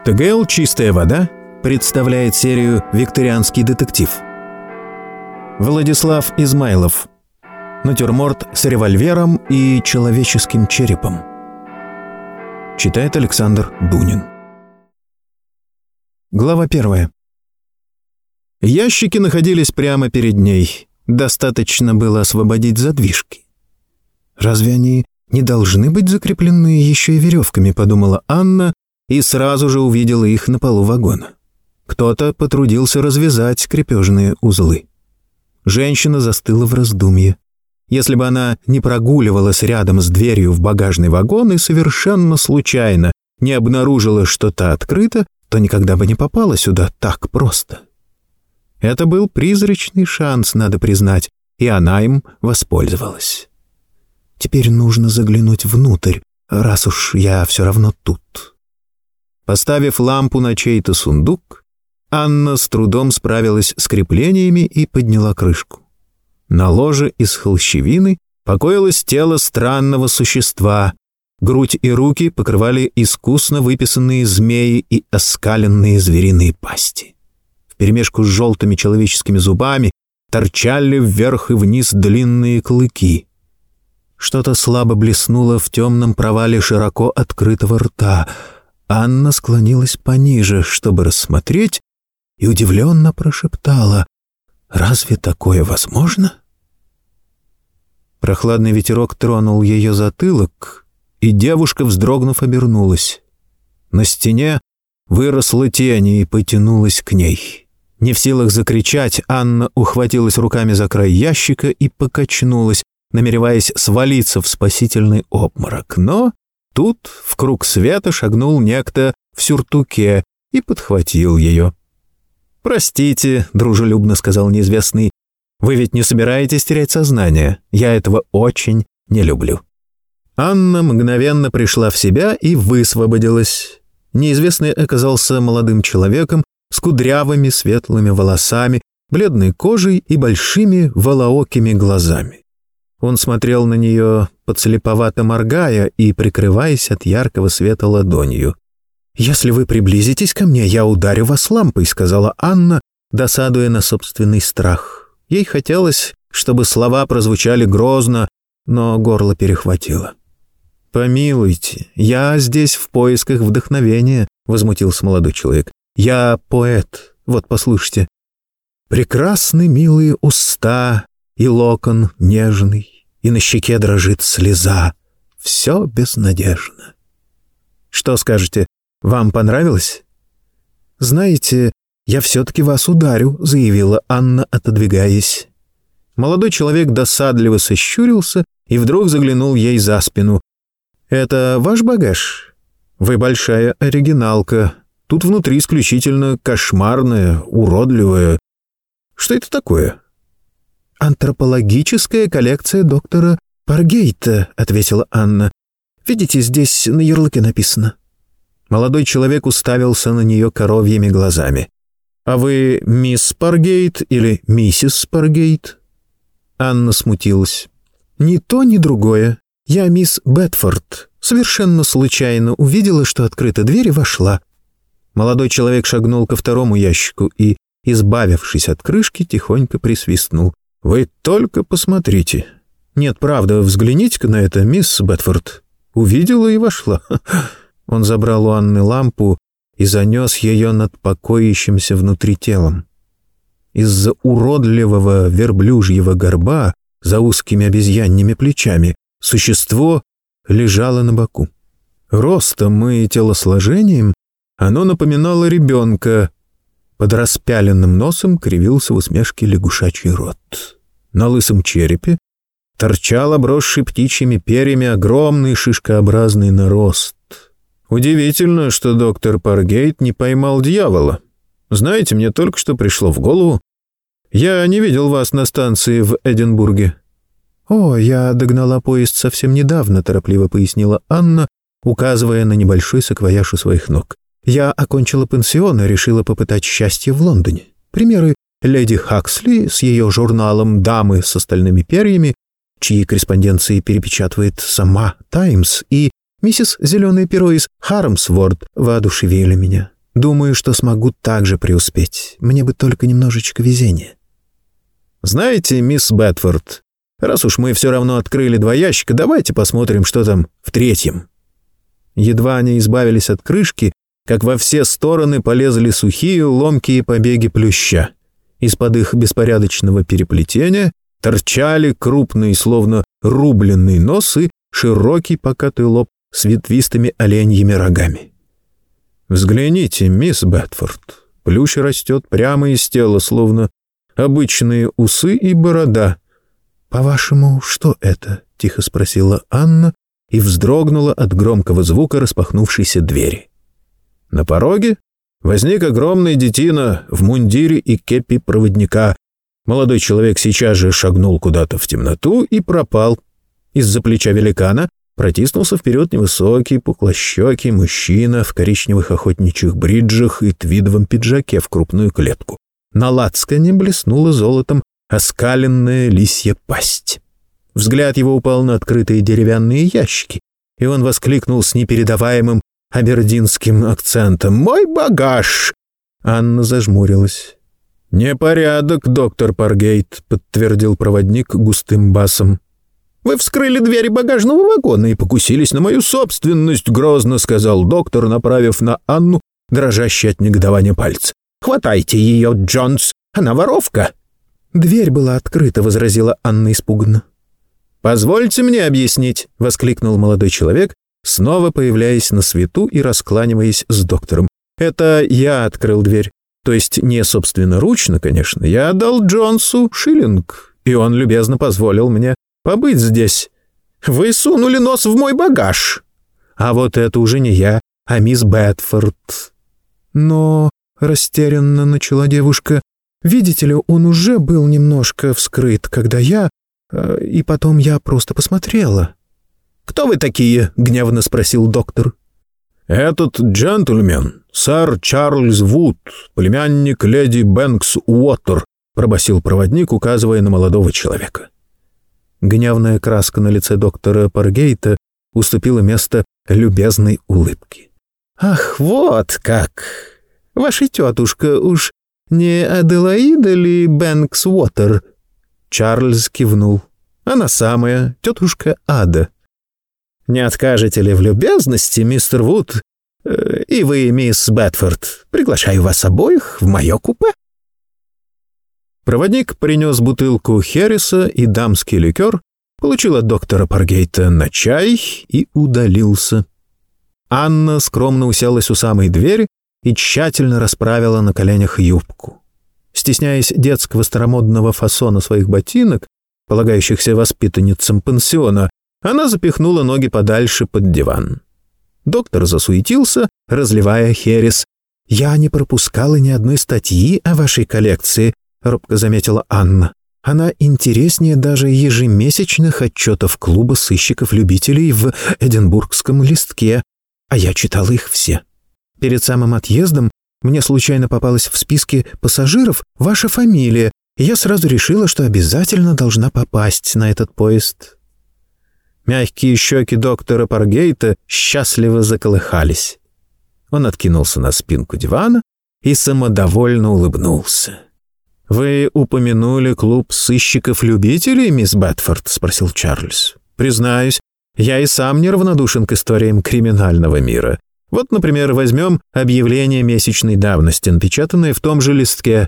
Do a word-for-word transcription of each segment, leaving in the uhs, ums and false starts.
тэ гэ эл «Чистая вода» представляет серию «Викторианский детектив». Владислав Измайлов. Натюрморт с револьвером и человеческим черепом. Читает Александр Дунин. Глава первая. Ящики находились прямо перед ней. Достаточно было освободить задвижки. «Разве они не должны быть закреплены еще и веревками?» — подумала Анна и сразу же увидела их на полу вагона. Кто-то потрудился развязать крепежные узлы. Женщина застыла в раздумье. Если бы она не прогуливалась рядом с дверью в багажный вагон и совершенно случайно не обнаружила, что та открыта, то никогда бы не попала сюда так просто. Это был призрачный шанс, надо признать, и она им воспользовалась. Теперь нужно заглянуть внутрь, раз уж я все равно тут. Поставив лампу на чей-то сундук, Анна с трудом справилась с креплениями и подняла крышку. На ложе из холщевины покоилось тело странного существа. Грудь и руки покрывали искусно выписанные змеи и оскаленные звериные пасти. Вперемешку с желтыми человеческими зубами торчали вверх и вниз длинные клыки. Что-то слабо блеснуло в темном провале широко открытого рта. Анна склонилась пониже, чтобы рассмотреть, и удивленно прошептала: «Разве такое возможно?» Прохладный ветерок тронул ее затылок, и девушка, вздрогнув, обернулась. На стене выросла тень и потянулась к ней. Не в силах закричать, Анна ухватилась руками за край ящика и покачнулась, намереваясь свалиться в спасительный обморок. Но тут в круг света шагнул некто в сюртуке и подхватил ее. «Простите», — дружелюбно сказал неизвестный, — «вы ведь не собираетесь терять сознание? Я этого очень не люблю». Анна мгновенно пришла в себя и высвободилась. Неизвестный оказался молодым человеком с кудрявыми светлыми волосами, бледной кожей и большими волоокими глазами. Он смотрел на нее, подслеповато моргая и прикрываясь от яркого света ладонью. «Если вы приблизитесь ко мне, я ударю вас лампой», — сказала Анна, досадуя на собственный страх. Ей хотелось, чтобы слова прозвучали грозно, но горло перехватило. «Помилуйте, я здесь в поисках вдохновения», — возмутился молодой человек. «Я поэт, вот послушайте. Прекрасны милые уста, и локон нежный, и на щеке дрожит слеза. Все безнадежно. Что скажете, вам понравилось?» «Знаете, я все-таки вас ударю», — заявила Анна, отодвигаясь. Молодой человек досадливо сощурился и вдруг заглянул ей за спину. «Это ваш багаж? Вы большая оригиналка. Тут внутри исключительно кошмарное, уродливое. Что это такое?» «Антропологическая коллекция доктора Паргейта», — ответила Анна. «Видите, здесь на ярлыке написано». Молодой человек уставился на нее коровьими глазами. «А вы мисс Паргейт или миссис Паргейт?» Анна смутилась. «Ни то, ни другое. Я мисс Бетфорд. Совершенно случайно увидела, что открыта дверь, и вошла». Молодой человек шагнул ко второму ящику и, избавившись от крышки, тихонько присвистнул. «Вы только посмотрите. Нет, правда, взгляните-ка на это, мисс Бетфорд. Увидела и вошла». Он забрал у Анны лампу и занес ее над покоящимся внутри телом. Из-за уродливого верблюжьего горба за узкими обезьяньими плечами существо лежало на боку. Ростом и телосложением оно напоминало ребенка. Под распяленным носом кривился в усмешке лягушачий рот. На лысом черепе торчал обросший птичьими перьями огромный шишкообразный нарост. Удивительно, что доктор Паргейт не поймал дьявола. Знаете, мне только что пришло в голову. Я не видел вас на станции в Эдинбурге». «О, я догнала поезд совсем недавно», — торопливо пояснила Анна, указывая на небольшой саквояж у своих ног. «Я окончила пансион и решила попытать счастье в Лондоне. Примеры леди Хаксли с ее журналом «Дамы с остальными перьями», чьи корреспонденции перепечатывает сама «Таймс», и миссис Зеленое перо из Хармсворд воодушевили меня. Думаю, что смогу также преуспеть. Мне бы только немножечко везения». «Знаете, мисс Бетфорд, раз уж мы все равно открыли два ящика, давайте посмотрим, что там в третьем». Едва они избавились от крышки, как во все стороны полезли сухие ломкие побеги плюща. Из-под их беспорядочного переплетения торчали крупные, словно рубленные носы, широкий покатый лоб с ветвистыми оленьими рогами. «Взгляните, мисс Бетфорд, плющ растет прямо из тела, словно обычные усы и борода». «По-вашему, что это?» — тихо спросила Анна и вздрогнула от громкого звука распахнувшейся двери. На пороге возник огромный детина в мундире и кепи проводника. Молодой человек сейчас же шагнул куда-то в темноту и пропал. Из-за плеча великана протиснулся вперед невысокий, пухлощекий мужчина в коричневых охотничьих бриджах и твидовом пиджаке в крупную клетку. На лацкане блеснула золотом оскаленная лисья пасть. Взгляд его упал на открытые деревянные ящики, и он воскликнул с непередаваемым абердинским акцентом: «Мой багаж!» Анна зажмурилась. «Непорядок, доктор Паргейт», — подтвердил проводник густым басом. «Вы вскрыли двери багажного вагона и покусились на мою собственность», — грозно сказал доктор, направив на Анну дрожащий от негодования пальцы. «Хватайте ее, Джонс, она воровка». «Дверь была открыта», — возразила Анна испуганно. «Позвольте мне объяснить», — воскликнул молодой человек, снова появляясь на свету и раскланиваясь с доктором. «Это я открыл дверь. То есть не собственноручно, конечно. Я отдал Джонсу шиллинг, и он любезно позволил мне побыть здесь. Вы сунули нос в мой багаж». «А вот это уже не я, а мисс Бетфорд». «Но...» — растерянно начала девушка. «Видите ли, он уже был немножко вскрыт, когда я... И потом я просто посмотрела». «Кто вы такие?» — гневно спросил доктор. «Этот джентльмен, сэр Чарльз Вуд, племянник леди Бэнкс Уоттер», — пробасил проводник, указывая на молодого человека. Гневная краска на лице доктора Паргейта уступила место любезной улыбке. «Ах, вот как! Ваша тетушка уж не Аделаида ли Бэнкс Уоттер?» Чарльз кивнул. «Она самая, тетушка Ада». «Не откажете ли в любезности, мистер Вуд? И вы, мисс Бетфорд, приглашаю вас обоих в мое купе». Проводник принес бутылку хереса и дамский ликер, получил от доктора Паргейта на чай и удалился. Анна скромно уселась у самой двери и тщательно расправила на коленях юбку. Стесняясь детского старомодного фасона своих ботинок, полагающихся воспитанницам пансиона, она запихнула ноги подальше под диван. Доктор засуетился, разливая херес. «Я не пропускала ни одной статьи о вашей коллекции», — робко заметила Анна. «Она интереснее даже ежемесячных отчетов клуба сыщиков-любителей в Эдинбургском листке, а я читала их все. Перед самым отъездом мне случайно попалась в списке пассажиров ваша фамилия, и я сразу решила, что обязательно должна попасть на этот поезд». Мягкие щеки доктора Паргейта счастливо заколыхались. Он откинулся на спинку дивана и самодовольно улыбнулся. «Вы упомянули клуб сыщиков-любителей, мисс Бетфорд?» — спросил Чарльз. «Признаюсь, я и сам неравнодушен к историям криминального мира. Вот, например, возьмем объявление месячной давности, напечатанное в том же листке.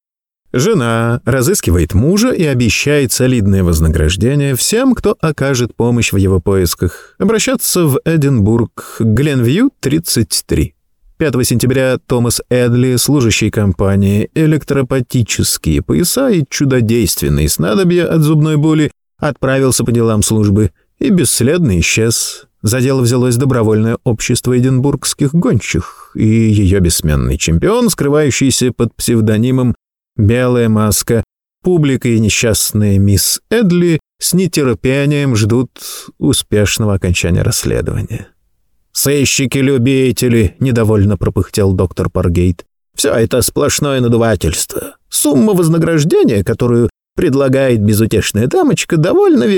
Жена разыскивает мужа и обещает солидное вознаграждение всем, кто окажет помощь в его поисках. Обращаться в Эдинбург, Гленвью, тридцать три. пятого сентября Томас Эдли, служащий компании «Электропатические пояса и чудодейственные снадобья от зубной боли», отправился по делам службы и бесследно исчез. За дело взялось добровольное общество эдинбургских гончих и ее бессменный чемпион, скрывающийся под псевдонимом «Белая маска». Публика и несчастная мисс Эдли с нетерпением ждут успешного окончания расследования. «Сыщики-любители», — недовольно пропыхтел доктор Паргейт. «Все это сплошное надувательство. Сумма вознаграждения, которую предлагает безутешная дамочка, довольно велика,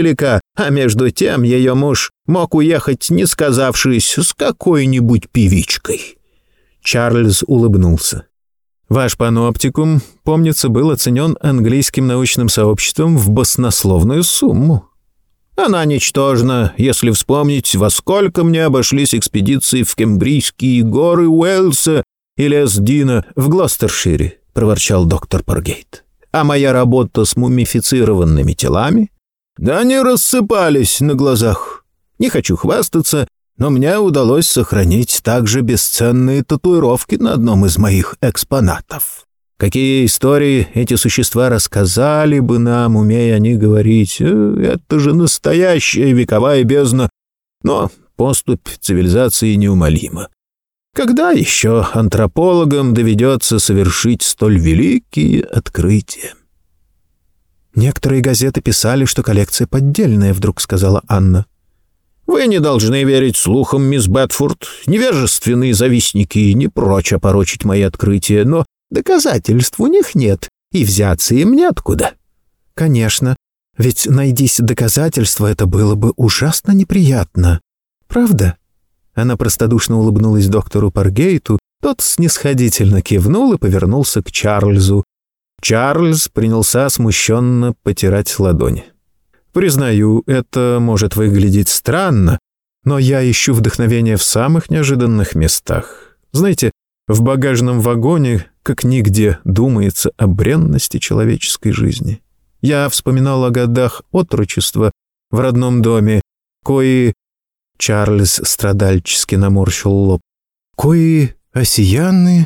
А между тем ее муж мог уехать, не сказавшись, с какой-нибудь певичкой». Чарльз улыбнулся. «Ваш паноптикум, помнится, был оценен английским научным сообществом в баснословную сумму». «Она ничтожна, если вспомнить, во сколько мне обошлись экспедиции в Кембрийские горы Уэльса и лес Дина в Глостершире», — проворчал доктор Паргейт. «А моя работа с мумифицированными телами? Да они рассыпались на глазах. Не хочу хвастаться, но мне удалось сохранить также бесценные татуировки на одном из моих экспонатов. Какие истории эти существа рассказали бы нам, умея они говорить. Это же настоящая вековая бездна. Но поступь цивилизации неумолима. Когда еще антропологам доведется совершить столь великие открытия?» «Некоторые газеты писали, что коллекция поддельная», — вдруг сказала Анна. «Вы не должны верить слухам, мисс Бетфорд. Невежественные завистники не прочь опорочить мои открытия, но доказательств у них нет, и взяться им неоткуда». «Конечно, ведь найдись доказательства, это было бы ужасно неприятно. Правда?» Она простодушно улыбнулась доктору Паргейту, тот снисходительно кивнул и повернулся к Чарльзу. Чарльз принялся смущенно потирать ладони. «Признаю, это может выглядеть странно, но я ищу вдохновение в самых неожиданных местах. Знаете, в багажном вагоне, как нигде, думается о бренности человеческой жизни. Я вспоминал о годах отрочества в родном доме, кои...» Чарльз страдальчески наморщил лоб. «Кои осиянны,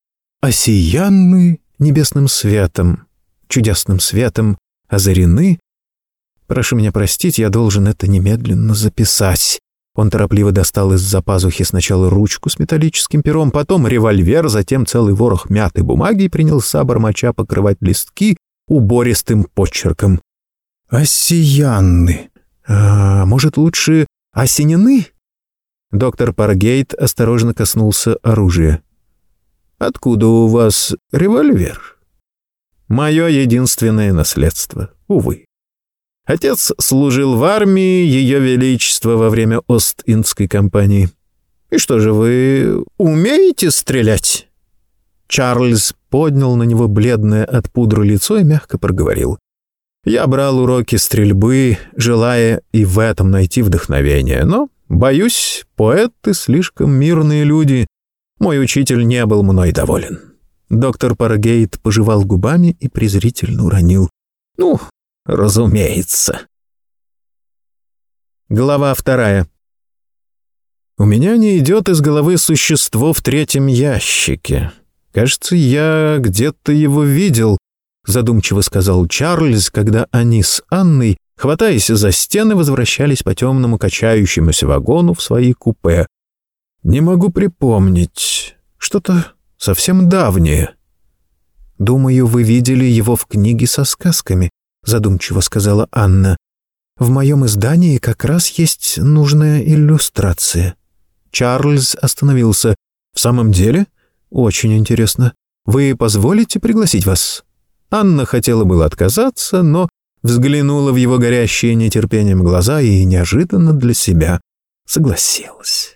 осиянны небесным светом, чудесным светом озарены. Прошу меня простить, я должен это немедленно записать». Он торопливо достал из-за пазухи сначала ручку с металлическим пером, потом револьвер, затем целый ворох мятой бумаги и принялся бормоча покрывать листки убористым почерком. «Осиянны. А может, лучше осенены?» Доктор Паргейт осторожно коснулся оружия. «Откуда у вас револьвер?» «Мое единственное наследство, увы. Отец служил в армии Ее Величества во время Ост-Индской кампании. И что же, вы умеете стрелять?» Чарльз поднял на него бледное от пудры лицо и мягко проговорил. «Я брал уроки стрельбы, желая и в этом найти вдохновение, но, боюсь, поэты слишком мирные люди. Мой учитель не был мной доволен». Доктор Паргейт пожевал губами и презрительно уронил. «Ну, разумеется». Глава вторая. «У меня не идет из головы существо в третьем ящике. Кажется, я где-то его видел», — задумчиво сказал Чарльз, когда они с Анной, хватаясь за стены, возвращались по темному качающемуся вагону в свои купе. «Не могу припомнить. Что-то совсем давнее». «Думаю, вы видели его в книге со сказками», — задумчиво сказала Анна. «В моем издании как раз есть нужная иллюстрация». Чарльз остановился. «В самом деле? Очень интересно. Вы позволите пригласить вас?» Анна хотела было отказаться, но взглянула в его горящие нетерпением глаза и неожиданно для себя согласилась.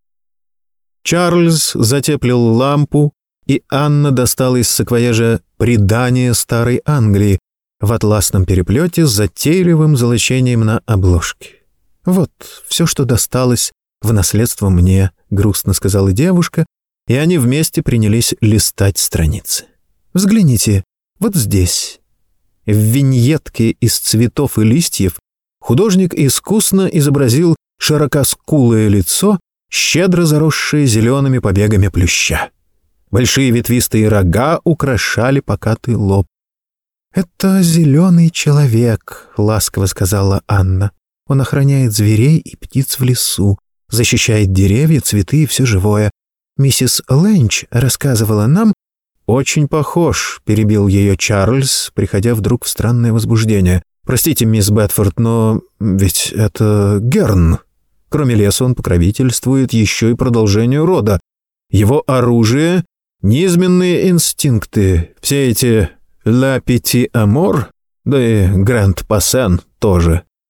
Чарльз затеплил лампу, и Анна достала из саквояжа «Предание старой Англии» в атласном переплете с затейливым золочением на обложке. «Вот все, что досталось в наследство мне», — грустно сказала девушка, и они вместе принялись листать страницы. «Взгляните, вот здесь». В виньетке из цветов и листьев художник искусно изобразил широкоскулое лицо, щедро заросшее зелеными побегами плюща. Большие ветвистые рога украшали покатый лоб. «Это зеленый человек», — ласково сказала Анна. «Он охраняет зверей и птиц в лесу, защищает деревья, цветы и все живое. Миссис Лэнч рассказывала нам...» «Очень похож», — перебил ее Чарльз, приходя вдруг в странное возбуждение. «Простите, мисс Бетфорд, но ведь это Герн. Кроме леса он покровительствует еще и продолжению рода. Его оружие — низменные инстинкты, все эти «ля пяти амор», да и «гранд пассен» тоже.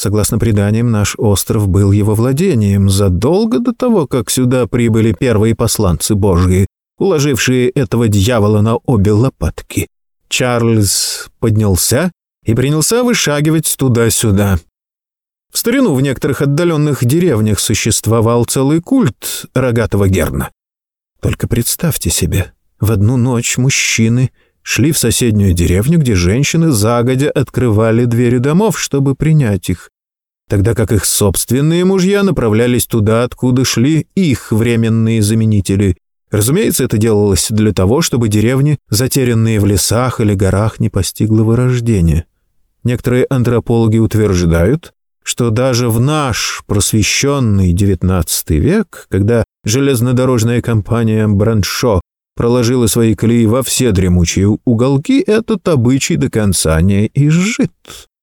Согласно преданиям, наш остров был его владением задолго до того, как сюда прибыли первые посланцы Божьи, уложившие этого дьявола на обе лопатки. Чарльз поднялся и принялся вышагивать туда-сюда. В старину в некоторых отдаленных деревнях существовал целый культ рогатого герна. Только представьте себе, в одну ночь мужчины шли в соседнюю деревню, где женщины загодя открывали двери домов, чтобы принять их, тогда как их собственные мужья направлялись туда, откуда шли их временные заменители. Разумеется, это делалось для того, чтобы деревни, затерянные в лесах или горах, не постигло вырождение. Некоторые антропологи утверждают, что даже в наш просвещенный девятнадцатый век, когда железнодорожная компания Браншо проложила свои колеи во все дремучие уголки, этот обычай до конца не изжит.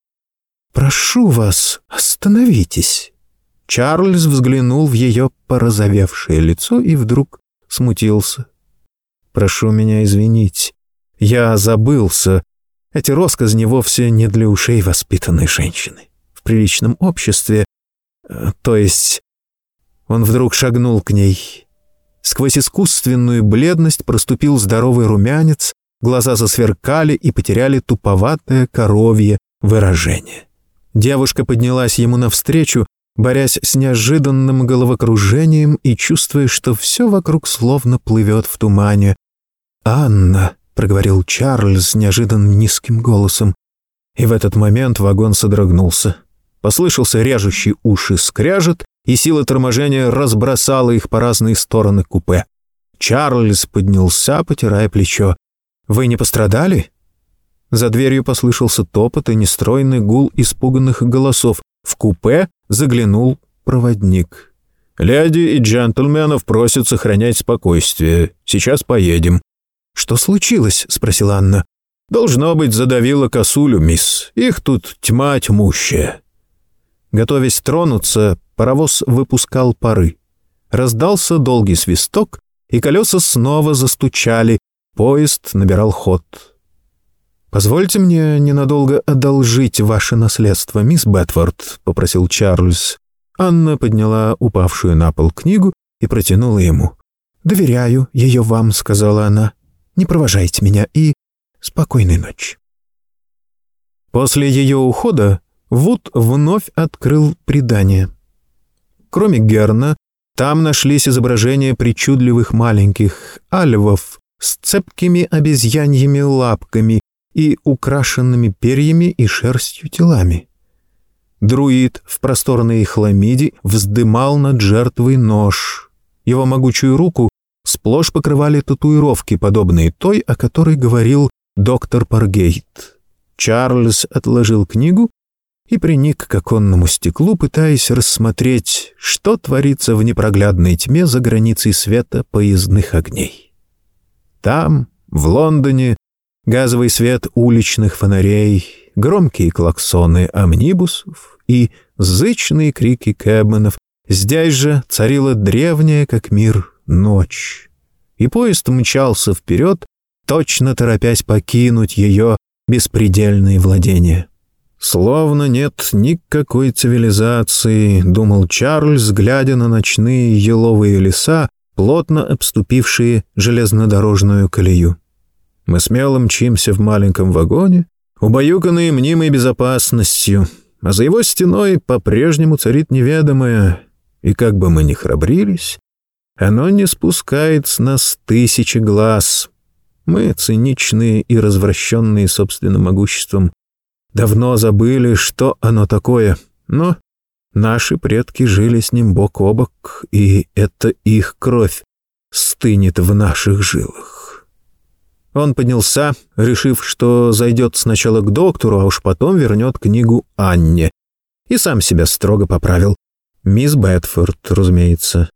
«Прошу вас, остановитесь». Чарльз взглянул в ее порозовевшее лицо и вдруг смутился. «Прошу меня извинить, я забылся. Эти россказни вовсе не для ушей воспитанной женщины. В приличном обществе, то есть...» Он вдруг шагнул к ней. Сквозь искусственную бледность проступил здоровый румянец, глаза засверкали и потеряли туповатое коровье выражение. Девушка поднялась ему навстречу, борясь с неожиданным головокружением и чувствуя, что все вокруг словно плывет в тумане. «Анна», — проговорил Чарльз неожиданно низким голосом, и в этот момент вагон содрогнулся. Послышался режущий уши скрежет, и сила торможения разбросала их по разные стороны купе. Чарльз поднялся, потирая плечо. «Вы не пострадали?» За дверью послышался топот и нестройный гул испуганных голосов. В купе заглянул проводник. «Леди и джентльменов просят сохранять спокойствие. Сейчас поедем». «Что случилось?» — спросила Анна. «Должно быть, задавило косулю, мисс. Их тут тьма тьмущая». Готовясь тронуться, паровоз выпускал пары. Раздался долгий свисток, и колеса снова застучали. Поезд набирал ход. «Позвольте мне ненадолго одолжить ваше наследство, мисс Бетфорд», — попросил Чарльз. Анна подняла упавшую на пол книгу и протянула ему. «Доверяю ее вам», — сказала она. «Не провожайте меня и спокойной ночи». После ее ухода Вуд вновь открыл предание. Кроме Герна, там нашлись изображения причудливых маленьких альвов с цепкими обезьяньими лапками и украшенными перьями и шерстью телами. Друид в просторной хламиде вздымал над жертвой нож. Его могучую руку сплошь покрывали татуировки, подобные той, о которой говорил доктор Паргейт. Чарльз отложил книгу и приник к оконному стеклу, пытаясь рассмотреть, что творится в непроглядной тьме за границей света поездных огней. Там, в Лондоне, газовый свет уличных фонарей, громкие клаксоны амнибусов и зычные крики кэбменов. Здесь же царила древняя, как мир, ночь. И поезд мчался вперед, точно торопясь покинуть ее беспредельные владения. «Словно нет никакой цивилизации», — думал Чарльз, глядя на ночные еловые леса, плотно обступившие железнодорожную колею. Мы смело мчимся в маленьком вагоне, убаюканные мнимой безопасностью, а за его стеной по-прежнему царит неведомое, и как бы мы ни храбрились, оно не спускает с нас тысячи глаз. Мы, циничные и развращенные собственным могуществом, давно забыли, что оно такое, но наши предки жили с ним бок о бок, и это их кровь стынет в наших жилах. Он поднялся, решив, что зайдет сначала к доктору, а уж потом вернет книгу Анне, и сам себя строго поправил. Мисс Бетфорд, разумеется.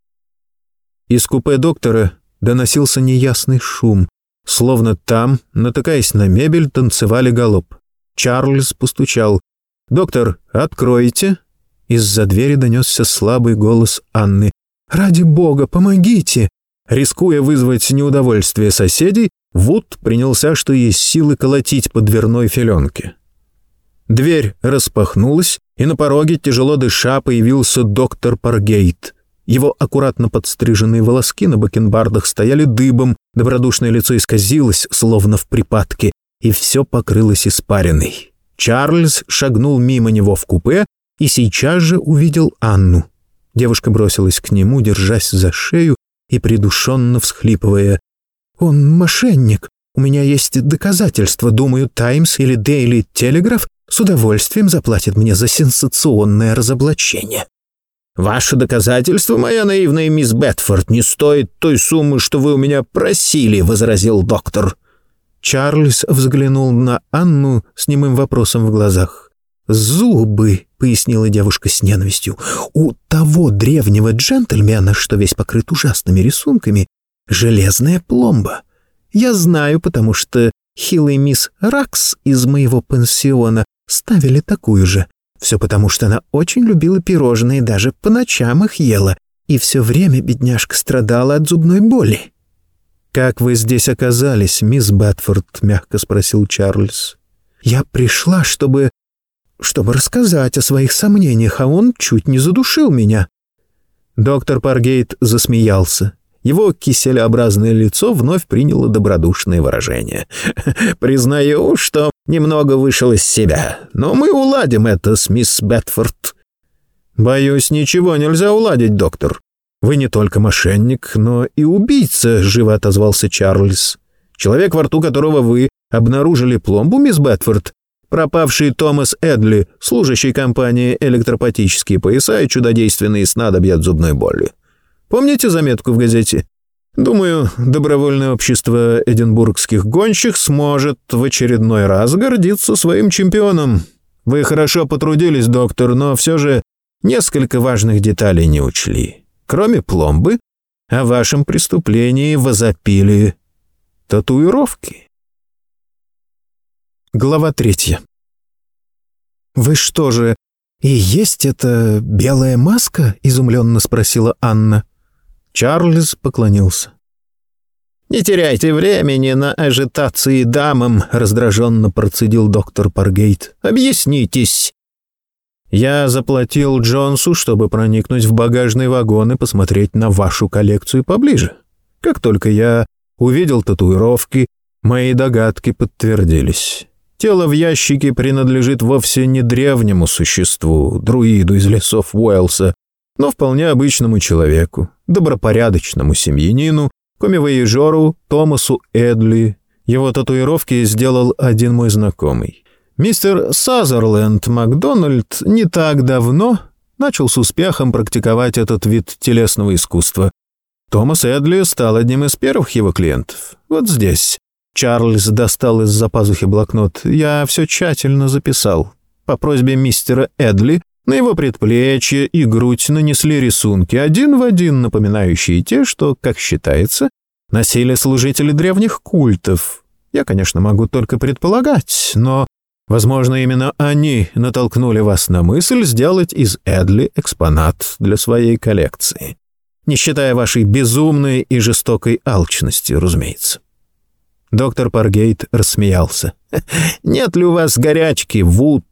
Из купе доктора доносился неясный шум, словно там, натыкаясь на мебель, танцевали галоп. Чарльз постучал. «Доктор, откройте!» Из-за двери донесся слабый голос Анны. «Ради бога, помогите!» Рискуя вызвать неудовольствие соседей, Вуд принялся, что есть силы, колотить по дверной филенке. Дверь распахнулась, и на пороге, тяжело дыша, появился доктор Паргейт. Его аккуратно подстриженные волоски на бакенбардах стояли дыбом, добродушное лицо исказилось, словно в припадке, и все покрылось испариной. Чарльз шагнул мимо него в купе и сейчас же увидел Анну. Девушка бросилась к нему, держась за шею и придушенно всхлипывая. «Он мошенник. У меня есть доказательства. Думаю, «Таймс» или «Дейли Телеграф» с удовольствием заплатит мне за сенсационное разоблачение». «Ваше доказательство, моя наивная мисс Бетфорд, не стоит той суммы, что вы у меня просили», — возразил доктор. Чарльз взглянул на Анну с немым вопросом в глазах. «Зубы», — пояснила девушка с ненавистью, — «у того древнего джентльмена, что весь покрыт ужасными рисунками, железная пломба. Я знаю, потому что хилый мисс Ракс из моего пансиона ставили такую же. Все потому, что она очень любила пирожные, даже по ночам их ела, и все время бедняжка страдала от зубной боли». «Как вы здесь оказались, мисс Бетфорд?» — мягко спросил Чарльз. «Я пришла, чтобы... чтобы рассказать о своих сомнениях, а он чуть не задушил меня». Доктор Паргейт засмеялся. Его киселеобразное лицо вновь приняло добродушное выражение. «Признаю, что немного вышел из себя, но мы уладим это с мисс Бетфорд». «Боюсь, ничего нельзя уладить, доктор. Вы не только мошенник, но и убийца», — живо отозвался Чарльз. «Человек, во рту которого вы обнаружили пломбу, мисс Бетфорд, пропавший Томас Эдли, служащий компании «Электропатические пояса» и чудодейственные снадобья от зубной боли. Помните заметку в газете? Думаю, добровольное общество эдинбургских гонщих сможет в очередной раз гордиться своим чемпионом. Вы хорошо потрудились, доктор, но все же несколько важных деталей не учли. Кроме пломбы, о вашем преступлении возопили татуировки». Глава третья. «Вы что же, и есть эта белая маска?» — изумленно спросила Анна. Чарльз поклонился. «Не теряйте времени на ажитации дамам», — раздраженно процедил доктор Паргейт. «Объяснитесь». «Я заплатил Джонсу, чтобы проникнуть в багажный вагон и посмотреть на вашу коллекцию поближе. Как только я увидел татуировки, мои догадки подтвердились. Тело в ящике принадлежит вовсе не древнему существу, друиду из лесов Уэльса, но вполне обычному человеку, добропорядочному семьянину, коммивояжеру Томасу Эдли. Его татуировки сделал один мой знакомый. Мистер Сазерленд Макдональд не так давно начал с успехом практиковать этот вид телесного искусства. Томас Эдли стал одним из первых его клиентов. Вот здесь». Чарльз достал из-за пазухи блокнот. «Я все тщательно записал. По просьбе мистера Эдли на его предплечье и грудь нанесли рисунки, один в один напоминающие те, что, как считается, носили служители древних культов. Я, конечно, могу только предполагать, но, возможно, именно они натолкнули вас на мысль сделать из Эдли экспонат для своей коллекции. Не считая вашей безумной и жестокой алчности, разумеется». Доктор Паргейт рассмеялся. «Нет ли у вас горячки, Вуд?»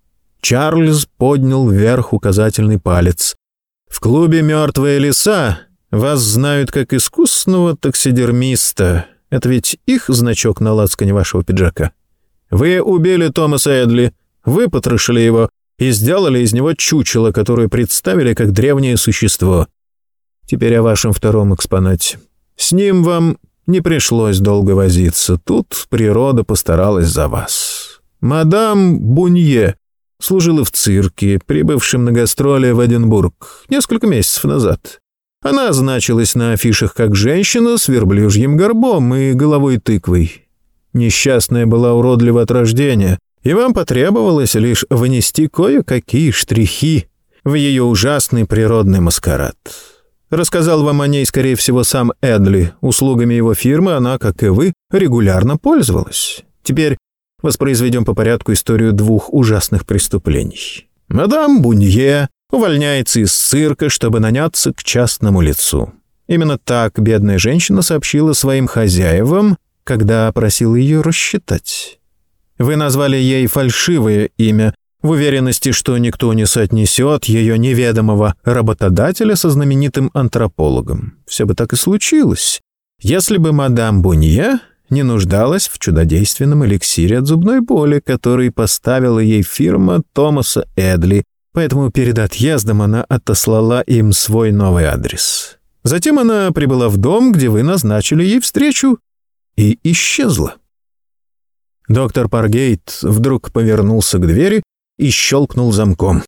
Чарльз поднял вверх указательный палец. «В клубе «Мертвые леса» вас знают как искусного таксидермиста. Это ведь их значок на лацкане вашего пиджака. Вы убили Томаса Эдли, выпотрошили его и сделали из него чучело, которое представили как древнее существо. Теперь о вашем втором экспонате. С ним вам не пришлось долго возиться. Тут природа постаралась за вас. Мадам Бунье служила в цирке, прибывшем на гастроли в Эдинбург несколько месяцев назад. Она значилась на афишах как женщина с верблюжьим горбом и головой тыквой. Несчастная была уродлива от рождения, и вам потребовалось лишь внести кое-какие штрихи в ее ужасный природный маскарад. Рассказал вам о ней, скорее всего, сам Эдли. Услугами его фирмы она, как и вы, регулярно пользовалась. Теперь воспроизведем по порядку историю двух ужасных преступлений. Мадам Бунье увольняется из цирка, чтобы наняться к частному лицу. Именно так бедная женщина сообщила своим хозяевам, когда просила ее рассчитать. Вы назвали ей фальшивое имя, в уверенности, что никто не соотнесет ее неведомого работодателя со знаменитым антропологом. Все бы так и случилось, если бы мадам Бунье не нуждалась в чудодейственном эликсире от зубной боли, который поставила ей фирма Томаса Эдли, поэтому перед отъездом она отослала им свой новый адрес. Затем она прибыла в дом, где вы назначили ей встречу, и исчезла. Доктор Паргейт вдруг повернулся к двери и щелкнул замком.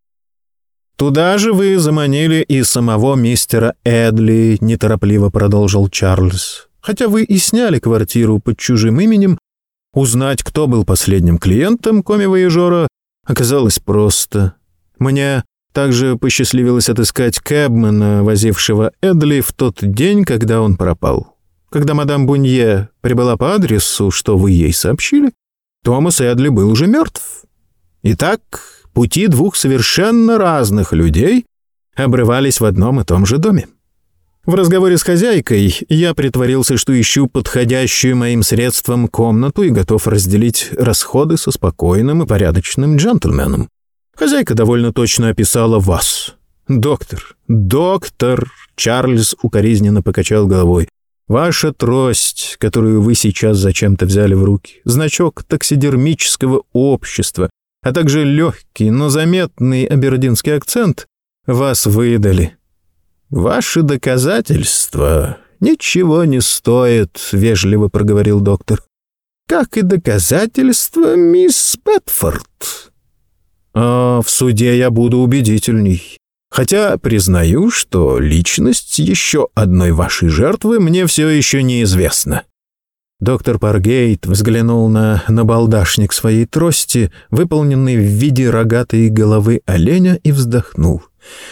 «Туда же вы заманили и самого мистера Эдли», — неторопливо продолжил Чарльз. «Хотя вы и сняли квартиру под чужим именем, узнать, кто был последним клиентом коми-вояжера, оказалось просто. Мне также посчастливилось отыскать кэбмена, возившего Эдли в тот день, когда он пропал. Когда мадам Бунье прибыла по адресу, что вы ей сообщили, Томас Эдли был уже мертв. Итак, пути двух совершенно разных людей обрывались в одном и том же доме. В разговоре с хозяйкой я притворился, что ищу подходящую моим средствам комнату и готов разделить расходы со спокойным и порядочным джентльменом. Хозяйка довольно точно описала вас. Доктор, доктор, Чарльз укоризненно покачал головой. Ваша трость, которую вы сейчас зачем-то взяли в руки, значок таксидермического общества, а также легкий, но заметный абердинский акцент вас выдали. Ваши доказательства ничего не стоят, вежливо проговорил доктор. Как и доказательства мисс Бетфорд. А в суде я буду убедительней. Хотя признаю, что личность еще одной вашей жертвы мне все еще неизвестна. Доктор Паргейт взглянул на набалдашник своей трости, выполненный в виде рогатой головы оленя, и вздохнул.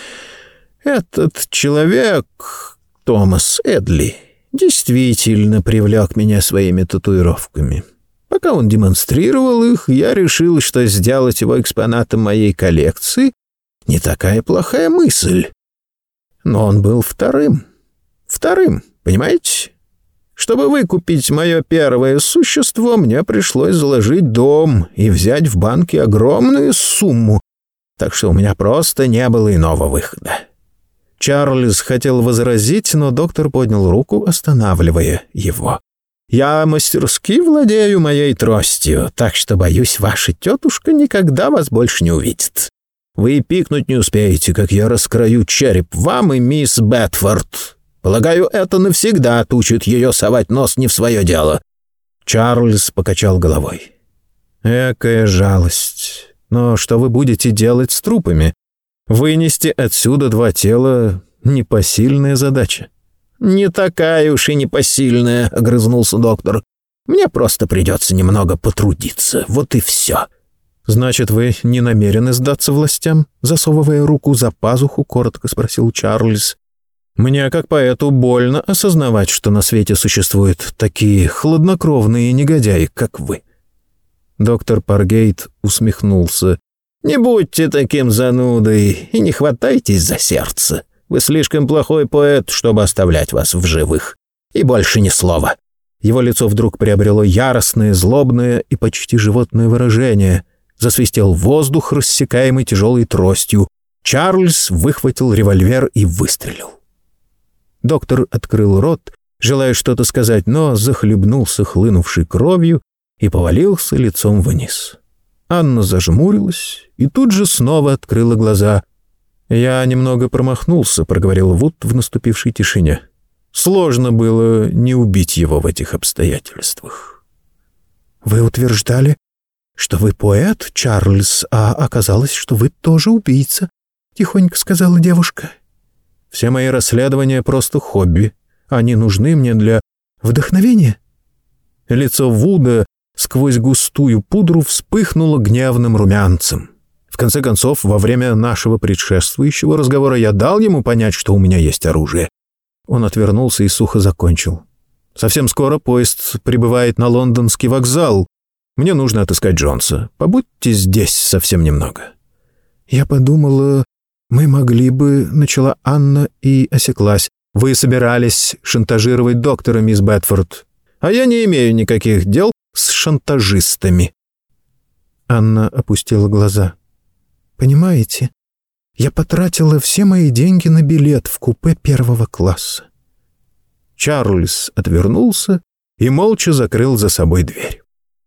«Этот человек, Томас Эдли, действительно привлек меня своими татуировками. Пока он демонстрировал их, я решил, что сделать его экспонатом моей коллекции не такая плохая мысль. Но он был вторым. Вторым, понимаете? Чтобы выкупить мое первое существо, мне пришлось заложить дом и взять в банке огромную сумму, так что у меня просто не было иного выхода». Чарльз хотел возразить, но доктор поднял руку, останавливая его. «Я мастерски владею моей тростью, так что, боюсь, ваша тетушка никогда вас больше не увидит. Вы пикнуть не успеете, как я раскрою череп вам и мисс Бетфорд. Полагаю, это навсегда отучит ее совать нос не в свое дело». Чарльз покачал головой. «Экая жалость. Но что вы будете делать с трупами? Вынести отсюда два тела — непосильная задача». «Не такая уж и непосильная», — огрызнулся доктор. «Мне просто придется немного потрудиться, вот и все». «Значит, вы не намерены сдаться властям?» — засовывая руку за пазуху, коротко спросил Чарльз. «Мне, как поэту, больно осознавать, что на свете существуют такие хладнокровные негодяи, как вы». Доктор Паргейт усмехнулся. «Не будьте таким занудой и не хватайтесь за сердце. Вы слишком плохой поэт, чтобы оставлять вас в живых. И больше ни слова». Его лицо вдруг приобрело яростное, злобное и почти животное выражение. Засвистел воздух, рассекаемый тяжелой тростью. Чарльз выхватил револьвер и выстрелил. Доктор открыл рот, желая что-то сказать, но захлебнулся хлынувшей кровью и повалился лицом вниз. Анна зажмурилась и тут же снова открыла глаза. «Я немного промахнулся», — проговорил Вуд в наступившей тишине. «Сложно было не убить его в этих обстоятельствах». «Вы утверждали, что вы поэт, Чарльз, а оказалось, что вы тоже убийца», — тихонько сказала девушка. «Все мои расследования просто хобби. Они нужны мне для вдохновения». Лицо Вуда сквозь густую пудру вспыхнуло гневным румянцем. В конце концов, во время нашего предшествующего разговора я дал ему понять, что у меня есть оружие. Он отвернулся и сухо закончил. «Совсем скоро поезд прибывает на лондонский вокзал. Мне нужно отыскать Джонса. Побудьте здесь совсем немного». «Я подумала, мы могли бы...» — начала Анна и осеклась. «Вы собирались шантажировать доктора, мисс Бетфорд. А я не имею никаких дел с шантажистами». Анна опустила глаза. «Понимаете, я потратила все мои деньги на билет в купе первого класса». Чарльз отвернулся и молча закрыл за собой дверь.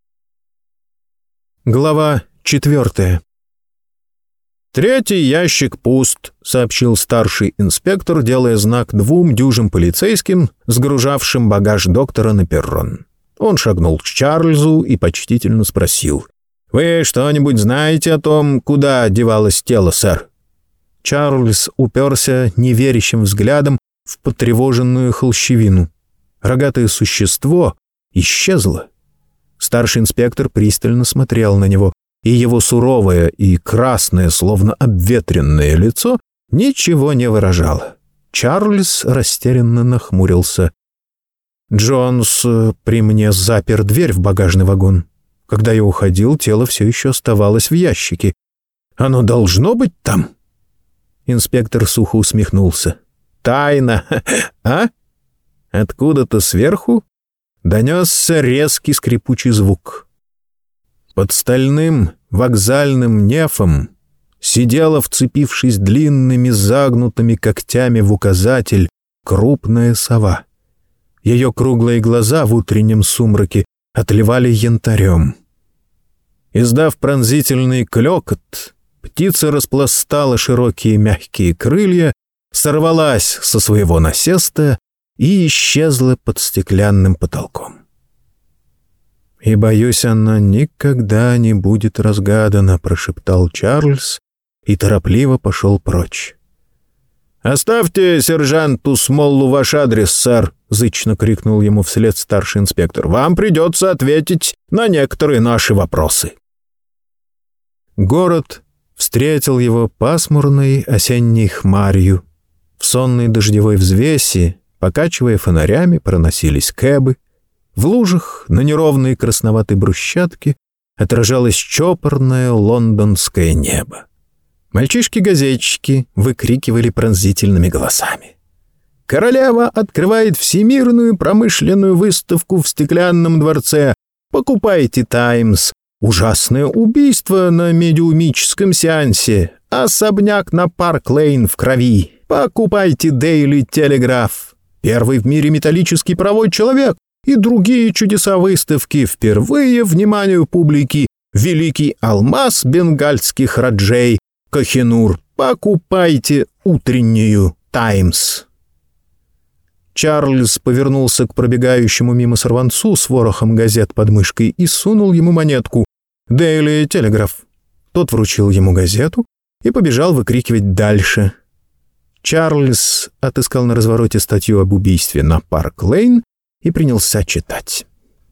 Глава четвертая. «Третий ящик пуст», — сообщил старший инспектор, делая знак двум дюжим полицейским, сгружавшим багаж доктора на перрон. Он шагнул к Чарльзу и почтительно спросил: «Вы что-нибудь знаете о том, куда девалось тело, сэр?» Чарльз уперся неверящим взглядом в потревоженную холщевину. Рогатое существо исчезло. Старший инспектор пристально смотрел на него, и его суровое и красное, словно обветренное лицо ничего не выражало. Чарльз растерянно нахмурился. «Джонс при мне запер дверь в багажный вагон. Когда я уходил, тело все еще оставалось в ящике. Оно должно быть там?» Инспектор сухо усмехнулся. «Тайна, а?» Откуда-то сверху донесся резкий скрипучий звук. Под стальным вокзальным нефом сидела, вцепившись длинными загнутыми когтями в указатель, крупная сова. Ее круглые глаза в утреннем сумраке отливали янтарем. Издав пронзительный клёкот, птица распластала широкие мягкие крылья, сорвалась со своего насеста и исчезла под стеклянным потолком. «И, боюсь, она никогда не будет разгадана», — прошептал Чарльз и торопливо пошел прочь. «Оставьте сержанту Смоллу ваш адрес, сэр», — зычно крикнул ему вслед старший инспектор. «Вам придется ответить на некоторые наши вопросы». Город встретил его пасмурной осенней хмарью. В сонной дождевой взвеси, покачивая фонарями, проносились кэбы. В лужах на неровной красноватой брусчатке отражалось чопорное лондонское небо. Мальчишки-газетчики выкрикивали пронзительными голосами: «Королева открывает всемирную промышленную выставку в Стеклянном дворце! Покупайте «Таймс», ужасное убийство на медиумическом сеансе, особняк на Парк-Лейн в крови! Покупайте «Дейли Телеграф», первый в мире металлический паровой человек и другие чудеса выставки, впервые вниманию публики великий алмаз бенгальских раджей Кохинур. Покупайте утреннюю «Таймс». Чарльз повернулся к пробегающему мимо сорванцу с ворохом газет под мышкой и сунул ему монетку «Дейли Телеграф». Тот вручил ему газету и побежал выкрикивать дальше. Чарльз отыскал на развороте статью об убийстве на Парк-Лейн и принялся читать.